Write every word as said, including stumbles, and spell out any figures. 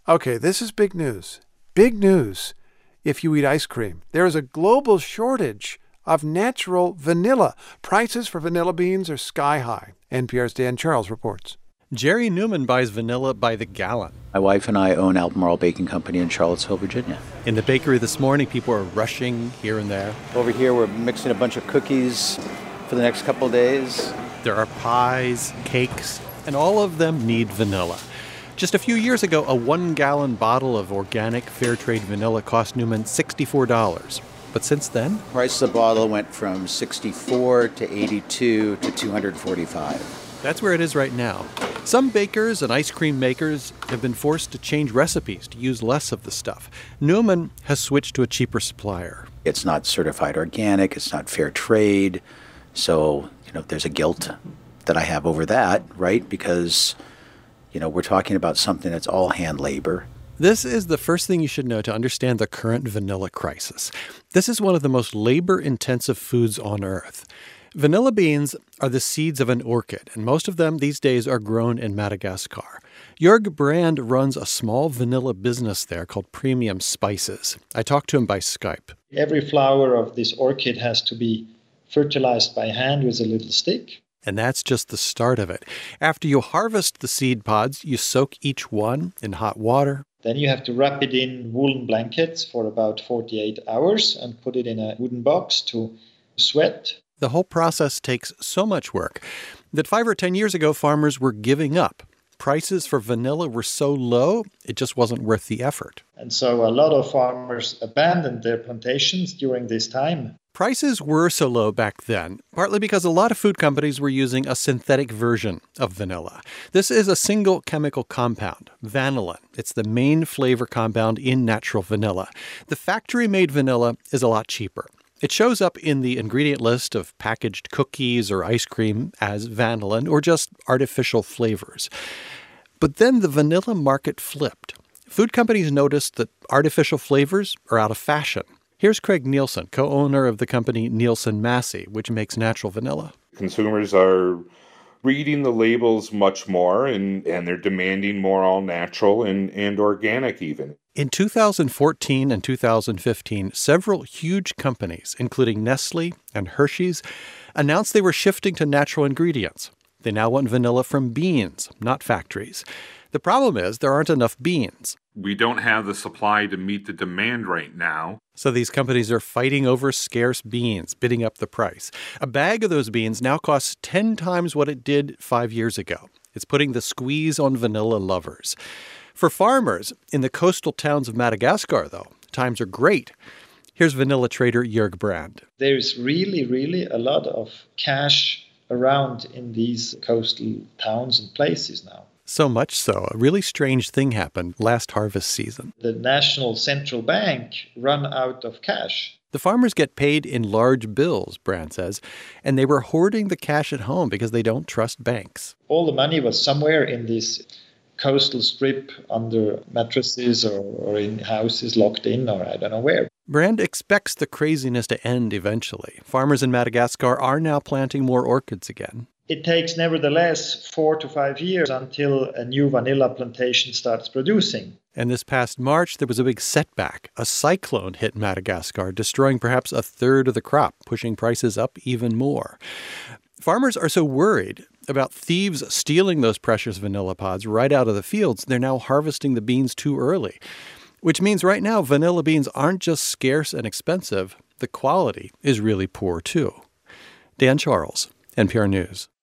Okay, this is big news. Big news if you eat ice cream. There is a global shortage of natural vanilla. Prices for vanilla beans are sky high. N P R's Dan Charles reports. Jerry Newman buys vanilla by the gallon. My wife and I own Albemarle Baking Company in Charlottesville, Virginia. In the bakery this morning, people are rushing here and there. Over here, we're mixing a bunch of cookies for the next couple of days. There are pies, cakes, and all of them need vanilla. Just a few years ago, a one-gallon bottle of organic fair trade vanilla cost Newman sixty-four dollars. But since then, price of the bottle went from sixty-four to eighty-two to two hundred forty-five. That's where it is right now. Some bakers and ice cream makers have been forced to change recipes to use less of the stuff. Newman has switched to a cheaper supplier. It's not certified organic. It's not fair trade. So, you know, there's a guilt that I have over that, right? Because, you know, we're talking about something that's all hand labor. This is the first thing you should know to understand the current vanilla crisis. This is one of the most labor-intensive foods on Earth. Vanilla beans are the seeds of an orchid, and most of them these days are grown in Madagascar. Jörg Brand runs a small vanilla business there called Premium Spices. I talked to him by Skype. Every flower of this orchid has to be fertilized by hand with a little stick. And that's just the start of it. After you harvest the seed pods, you soak each one in hot water. Then you have to wrap it in woolen blankets for about forty-eight hours and put it in a wooden box to sweat. The whole process takes so much work that five or ten years ago, farmers were giving up. Prices for vanilla were so low, it just wasn't worth the effort. And so a lot of farmers abandoned their plantations during this time. Prices were so low back then, partly because a lot of food companies were using a synthetic version of vanilla. This is a single chemical compound, vanillin. It's the main flavor compound in natural vanilla. The factory-made vanilla is a lot cheaper. It shows up in the ingredient list of packaged cookies or ice cream as vanillin or just artificial flavors. But then the vanilla market flipped. Food companies noticed that artificial flavors are out of fashion. Here's Craig Nielsen, co-owner of the company Nielsen Massey, which makes natural vanilla. Consumers are reading the labels much more, and, and they're demanding more all natural and, and organic even. In two thousand fourteen and two thousand fifteen, several huge companies, including Nestle and Hershey's, announced they were shifting to natural ingredients. They now want vanilla from beans, not factories. The problem is there aren't enough beans. We don't have the supply to meet the demand right now. So these companies are fighting over scarce beans, bidding up the price. A bag of those beans now costs ten times what it did five years ago. It's putting the squeeze on vanilla lovers. For farmers in the coastal towns of Madagascar, though, times are great. Here's vanilla trader Jörg Brand. There's really, really a lot of cash around in these coastal towns and places now. So much so, a really strange thing happened last harvest season. The National Central Bank ran out of cash. The farmers get paid in large bills, Brand says, and they were hoarding the cash at home because they don't trust banks. All the money was somewhere in this coastal strip under mattresses or, or in houses locked in or I don't know where. Brand expects the craziness to end eventually. Farmers in Madagascar are now planting more orchids again. It takes nevertheless four to five years until a new vanilla plantation starts producing. And this past March, there was a big setback. A cyclone hit Madagascar, destroying perhaps a third of the crop, pushing prices up even more. Farmers are so worried about thieves stealing those precious vanilla pods right out of the fields, they're now harvesting the beans too early. Which means right now, vanilla beans aren't just scarce and expensive, the quality is really poor too. Dan Charles, N P R News.